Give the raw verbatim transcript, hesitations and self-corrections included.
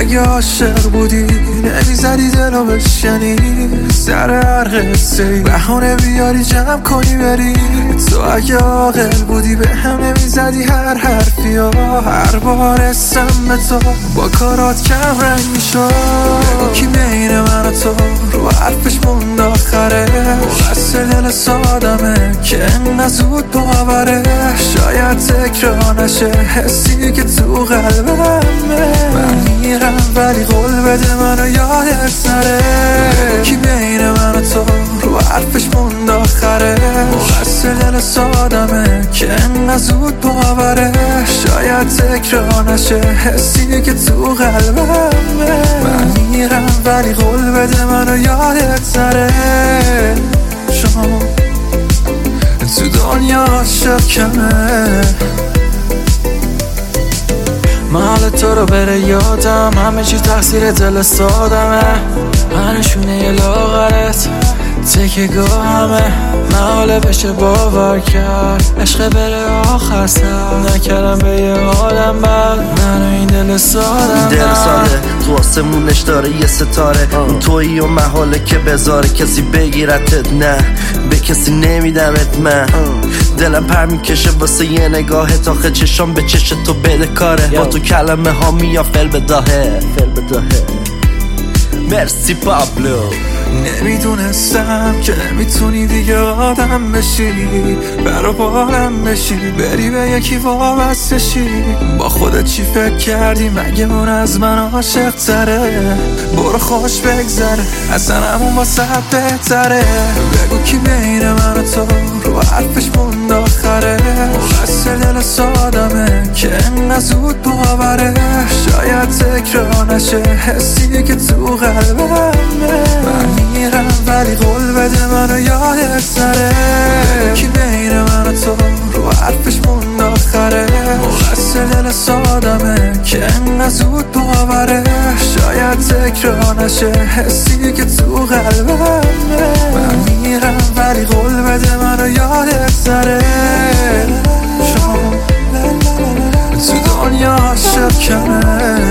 اگه عاشق بودی نمیزدی دلو بشکنی سر هر قصه بهونه بیاری جمع کنی بری. تو اگه عاقل بودی به هم نمیزدی هر حرفی ها هر بار اسم به تو با کارات کم رنگ میشد. بگو کی بین من و تو رو حرفش موند آخره مقصر دل سادمه که انقدر زود باوره. شاید تکرار نشه حسی که تو قلبمه. من میرم ولی قول بده منو یادت نره. کی بین من و تو رو حرفش موند آخره مقصر دل سادمه که انقدر زود باوره. شاید تکرار نشه حسی که تو قلبمه. من میرم ولی قول بده منو یادت نره. شما تو دنیا عاشق کمه. محل تو رو بره یادم همه چی تقصیر دل سادمه. منشونه یه لاغرت تکه گاه همه محاله بشه باور کرد عشق بره آخر سر نکردم به یه آدم بعد منو این دل سادم. دل ساده تو آسمونش داره یه ستاره اون تویی و محاله که بذاره کسی بگیرتت نه به کسی نمیدمت. من دلم پر میکشه واسه یه نگاه تاخه چشام به چش تو بده کاره با تو کلمه ها میا فل بداهه فل بداهه. مرسی پابلو. نمیدونستم که نمیتونی دیگه آدم بشی برا بارم بشی بری به یکی وابسته شی. با خودت چی فکر کردی مگه اون از من عاشق تره؟ برو خوش بگذره اصلا همون واسه بهتره. بگو کی بین من و تو رو حرفش موند آخره مقصر دل سادمه که انقدر زود باوره. شاید تکرار نشه حسی که تو قلبمه. من میرم ولی قول بده منو یادت نره. کی بین من و تو رو حرفش موند آخره مقصر دل سادمه که انقدر زود باوره. شاید تکرار نشه حسی که تو قلبمه. من میرم ولی قول بده منو یادت نره. شما تو دنیا عاشق کمه.